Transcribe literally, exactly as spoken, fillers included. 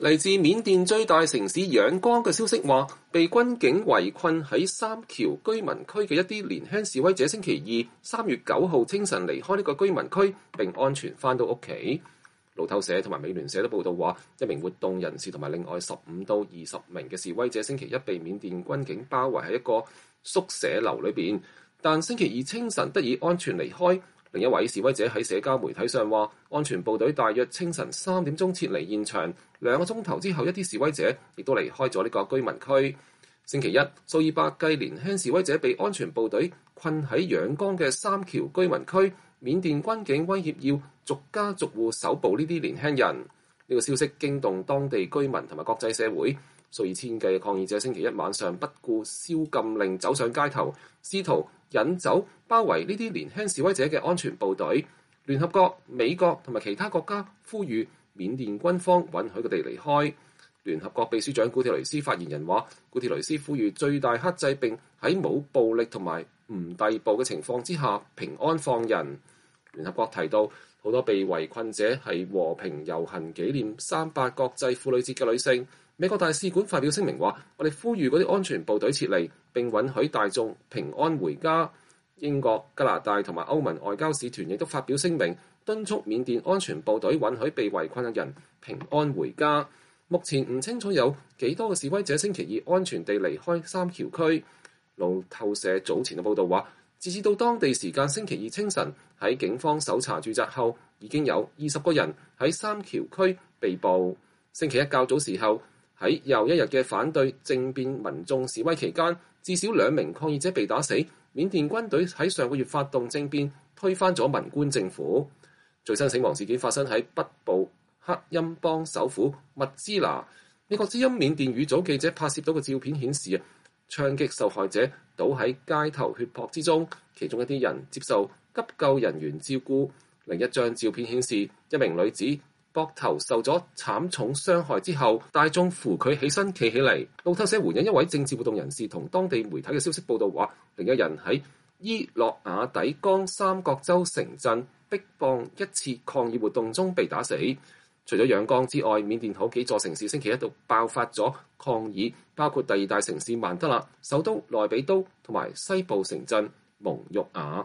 嚟自緬甸最大城市仰光嘅消息話，被軍警圍困喺三橋居民區嘅一啲年輕示威者，星期二三月九號清晨離開呢個居民區並安全返到屋企。路透社同埋美聯社都報道話，一名活動人士同埋另外十五到二十名嘅示威者星期一被緬甸軍警包圍喺一個宿舍樓裏邊，但星期二清晨得以安全離開。另一位示威者喺社交媒體上話，安全部隊大約清晨三點鐘撤離現場，兩個鐘頭之後，一啲示威者亦都離開咗呢個居民區。星期一，數以百計年輕示威者被安全部隊困喺仰光嘅三橋居民區，緬甸軍警威脅要逐家逐戶搜捕呢啲年輕人。呢、這個消息驚動當地居民同埋國際社會，數以千計嘅抗議者星期一晚上不顧宵禁令走上街頭，試圖引走包圍呢啲年輕示威者嘅安全部隊。聯合國、美國同埋其他國家呼籲緬甸軍方允許佢哋離開。聯合國秘書長古鐵雷斯發言人話，古鐵雷斯呼籲最大克制並喺冇暴力同埋唔逮捕嘅情況之下平安放人。聯合國提到，好多被圍困者係和平遊行紀念三八國際婦女節嘅女性。美國大使館發表聲明話，我哋呼籲嗰啲安全部隊撤離並允許大眾平安回家。英國、加拿大同埋歐盟外交使團亦都發表聲明，敦促緬甸安全部隊允許被圍困嘅人平安回家。目前唔清楚有幾多個示威者星期二安全地離開三橋區。路透社早前嘅報道話，截至到當地時間星期二清晨，喺警方搜查住宅後，已經有二十個人喺三橋區被捕。星期一較早時候，喺又一日嘅反對政變民眾示威期間，至少兩名抗議者被打死。緬甸軍隊喺上個月發動政變，推翻咗文官政府。最新死亡事件發生喺北部克欽邦首府密支那。美國之音緬甸語組記者拍攝到嘅照片顯示啊，槍擊受害者倒喺街頭血泊之中，其中一啲人接受急救人員照顧。另一張照片顯示一名女子膊頭受咗慘重傷害之後，大眾扶佢起身企起嚟。路透社援引一位政治活動人士同當地媒體嘅消息報道話，另一人喺伊洛瓦底江三角洲城鎮逼磅一次抗議活動中被打死。除咗仰光之外，緬甸好幾座城市星期一度爆發咗抗議，包括第二大城市曼德勒、首都內比都同埋西部城鎮蒙玉瓦。